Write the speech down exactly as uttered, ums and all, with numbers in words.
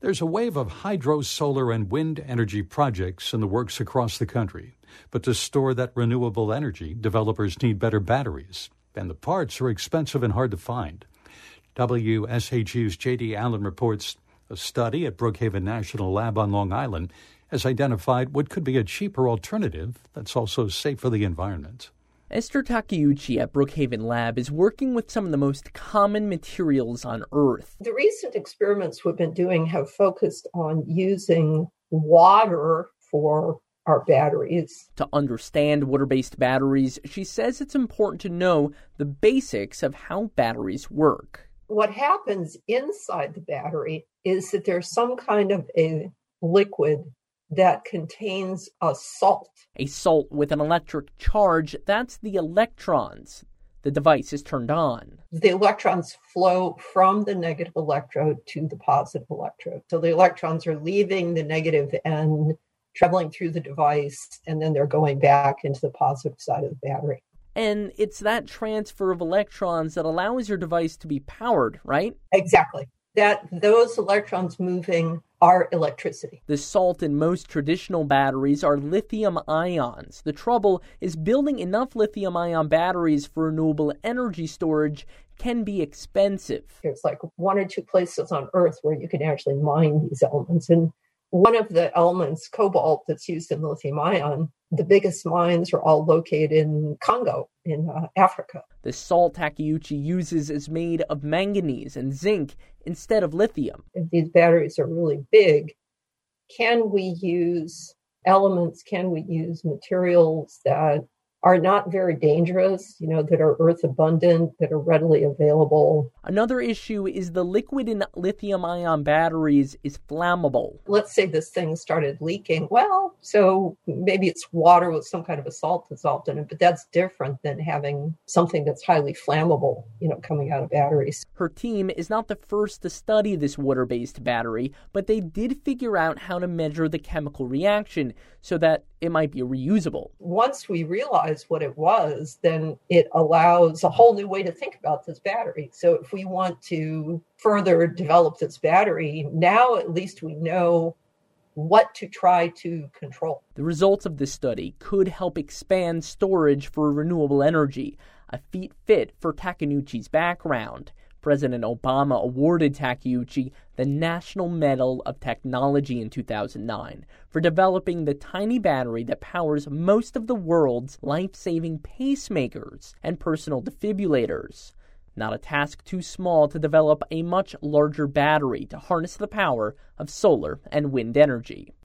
There's a wave of hydro, solar, and wind energy projects in the works across the country. But to store that renewable energy, developers need better batteries, and the parts are expensive and hard to find. W S H U's J D Allen reports a study at Brookhaven National Lab on Long Island has identified what could be a cheaper alternative that's also safe for the environment. Esther Takeuchi at Brookhaven Lab is working with some of the most common materials on Earth. The recent experiments we've been doing have focused on using water for our batteries. To understand water-based batteries, she says it's important to know the basics of how batteries work. What happens inside the battery is that there's some kind of a liquid that contains a salt. A salt with an electric charge, that's the electrons. The device is turned on. The electrons flow from the negative electrode to the positive electrode. So the electrons are leaving the negative end, traveling through the device, and then they're going back into the positive side of the battery. And it's that transfer of electrons that allows your device to be powered, right? Exactly. That those electrons moving are electricity. The salt in most traditional batteries are lithium ions. The trouble is building enough lithium ion batteries for renewable energy storage can be expensive. There's like one or two places on Earth where you can actually mine these elements. And one of the elements, cobalt, that's used in lithium ion, the biggest mines are all located in Congo, in uh, Africa. The salt Takeuchi uses is made of manganese and zinc instead of lithium. If these batteries are really big, can we use elements, can we use materials that are not very dangerous, you know, that are earth abundant, that are readily available? Another issue is the liquid in lithium-ion batteries is flammable. Let's say this thing started leaking. Well, so maybe it's water with some kind of a salt dissolved in it, but that's different than having something that's highly flammable, you know, coming out of batteries. Her team is not the first to study this water-based battery, but they did figure out how to measure the chemical reaction so that it might be reusable. Once we realize what it was, then it allows a whole new way to think about this battery. So if we want to further develop this battery, now at least we know what to try to control. The results of this study could help expand storage for renewable energy, a feat fit for Takeuchi's background. President Obama awarded Takeuchi the National Medal of Technology in two thousand nine for developing the tiny battery that powers most of the world's life-saving pacemakers and personal defibrillators. Not a task too small to develop a much larger battery to harness the power of solar and wind energy.